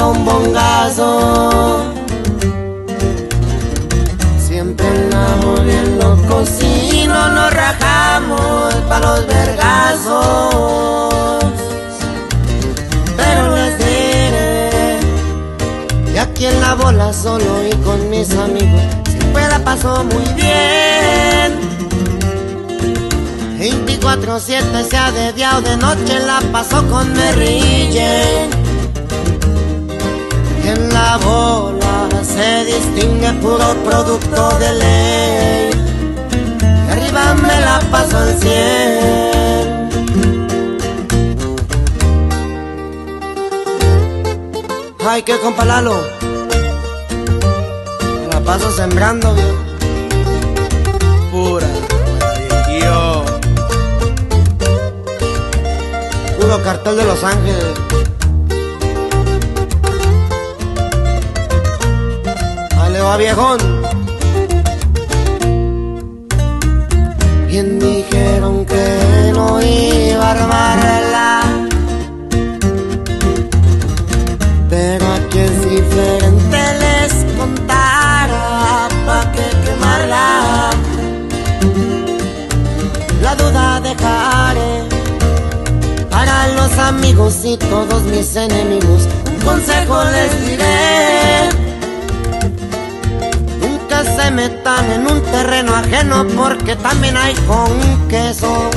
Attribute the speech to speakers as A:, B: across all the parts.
A: un bongazo. Siempre andamos bien locos y no nos rajamos pa' los vergazos. Pero les diré, y aquí en la bola solo y con mis amigos siempre la paso muy bien. 24/7, sea de día o de noche, la paso con Mary Jane. Y en la bola se distingue puro producto de ley, y arriba me la paso al 100. Ay, que compa Lalo, me la paso sembrando, viejo.
B: Pura viejillo.
A: Puro cartel de Los Ángeles. Ahí le va, viejón. Bien dijeron que no iba a armarla, pero aquí es diferente, les contara pa' que quemarla. La duda dejaré para los amigos y todos mis enemigos. Un consejo les diré: nunca se metan en un terreno ajeno, porque también hay con queso.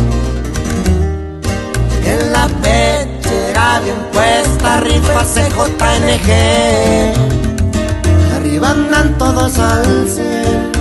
A: En la pechera bien puesta, rifa CJNG, arriba andan todos al 100.